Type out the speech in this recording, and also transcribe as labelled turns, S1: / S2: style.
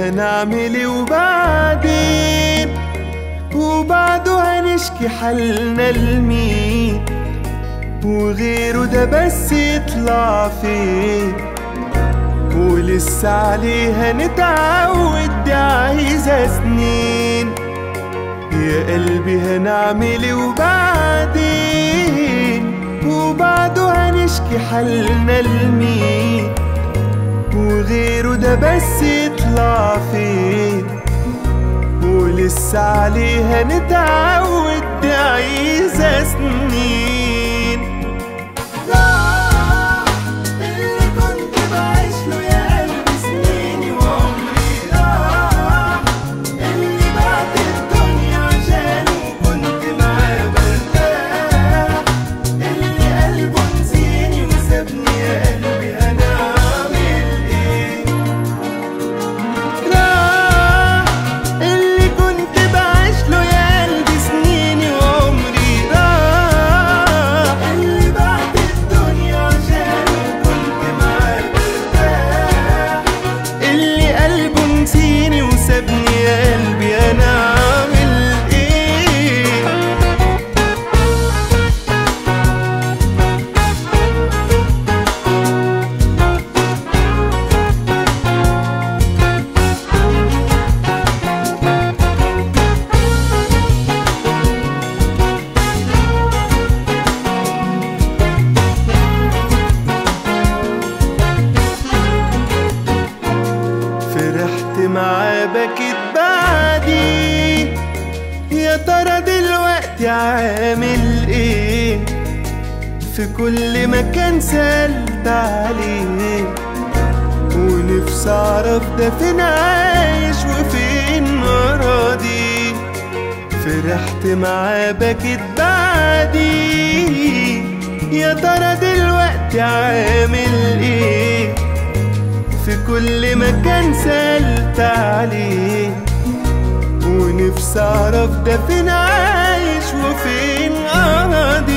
S1: هنعمل ايه وبعده هنشكي حالنا لمين؟ وغيره ده بس يطلع فين؟ ولسه عليه هنتعود، دي عايزة سنين. يا قلبي هنعمل ايه وبعده هنشكي حالنا لمين؟ وغيره ده بس يطلع فين؟ ولسه عليه هنتعود، دي عايزة سنين. راح اللي كنت بعيشله يا قلبي سنيني وعمري، راح اللي بعت الدنيا عشانه كنت معاه برتاح، اللي قلبه نسيني وسابني يا قلبي هنعمل ايه؟ راح اللي كنت بعيشله يا قلبي سنيني وعمري، راح اللي بعت الدنيا عشانه كنت معاه برتاح، اللي قلبه نسيني وسابني يا قلبي انا اعمل ايه؟ فرحت معاه بكيت بعدي، يا ترى دلوقتي عامل ايه؟ في كل مكان سألت عليه، ونفسي اعرف ده فين عايش وفين راضي. فرحت معاه بكيت بعدي، يا ترى دلوقتي عامل ايه؟ في كل مكان سألت عليه، ونفسي اعرف ده فين عايش وفين قاضي.